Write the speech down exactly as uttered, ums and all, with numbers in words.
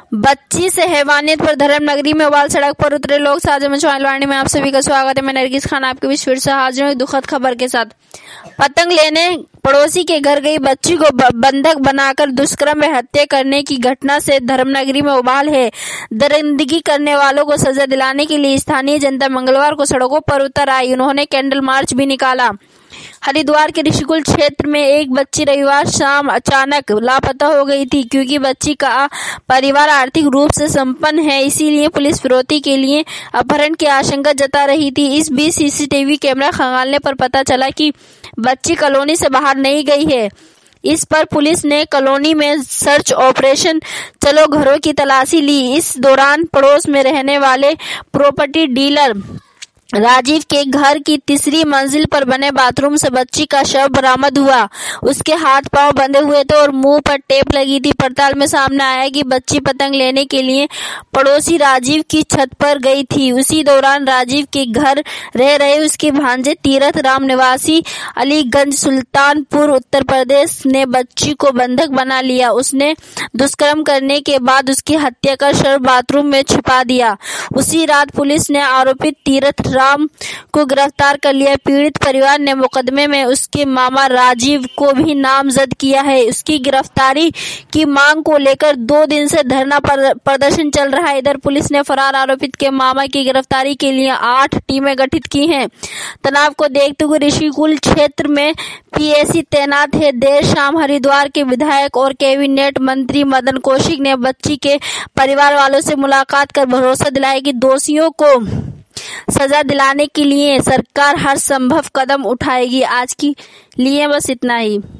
बच्ची से हैवानियत पर धर्मनगरी में उबाल, सड़क पर उतरे लोग। साझा मचवाणी में आप सभी का स्वागत है। मैं नरगिस खान आपके बीच फिर से हाजिर हूं दुखद खबर के साथ। पतंग लेने पड़ोसी के घर गई बच्ची को बंधक बनाकर दुष्कर्म में हत्या करने की घटना से धर्मनगरी में उबाल है। दरिंदगी करने वालों को सजा दिलाने के लिए स्थानीय जनता मंगलवार को सड़कों पर उतर आई। उन्होंने कैंडल मार्च भी निकाला। हरिद्वार के ऋषिकुल क्षेत्र में एक बच्ची रविवार शाम अचानक लापता हो गई थी। क्योंकि बच्ची का परिवार आर्थिक रूप से संपन्न है, इसीलिए पुलिस फिरौती के लिए अपहरण की आशंका जता रही थी। इस बीच सीसीटीवी कैमरा खंगालने पर पता चला कि बच्ची कॉलोनी से बाहर नहीं गई है। इस पर पुलिस ने कॉलोनी में सर्च ऑपरेशन चलो घरों की तलाशी ली। इस दौरान पड़ोस में रहने वाले प्रॉपर्टी डीलर राजीव के घर की तीसरी मंजिल पर बने बाथरूम से बच्ची का शव बरामद हुआ। उसके हाथ पांव बंधे हुए थे और मुंह पर टेप लगी थी। पड़ताल में सामने आया कि बच्ची पतंग लेने के लिए पड़ोसी राजीव की छत पर गई थी। उसी दौरान राजीव के घर रह रहे उसके भांजे तीरथ राम निवासी अलीगंज सुल्तानपुर उत्तर प्रदेश ने बच्ची को बंधक बना लिया। उसने दुष्कर्म करने के बाद उसकी हत्या कर शव बाथरूम में छिपा दिया। उसी रात पुलिस ने आरोपित तीरथ राम को गिरफ्तार कर लिया। पीड़ित परिवार ने मुकदमे में उसके मामा राजीव को भी नामजद किया है। उसकी गिरफ्तारी की मांग को लेकर दो दिन से धरना प्रदर्शन चल रहा है। इधर पुलिस ने फरार आरोपित के मामा की गिरफ्तारी के लिए आठ टीमें गठित की हैं। तनाव को देखते हुए ऋषिकुल क्षेत्र में पीएसी तैनात है। देर शाम हरिद्वार के विधायक और कैबिनेट मंत्री मदन कौशिक ने बच्ची के परिवार वालों से मुलाकात कर भरोसा दिलाया कि दोषियों को सजा दिलाने के लिए सरकार हर संभव कदम उठाएगी। आज के लिए बस इतना ही।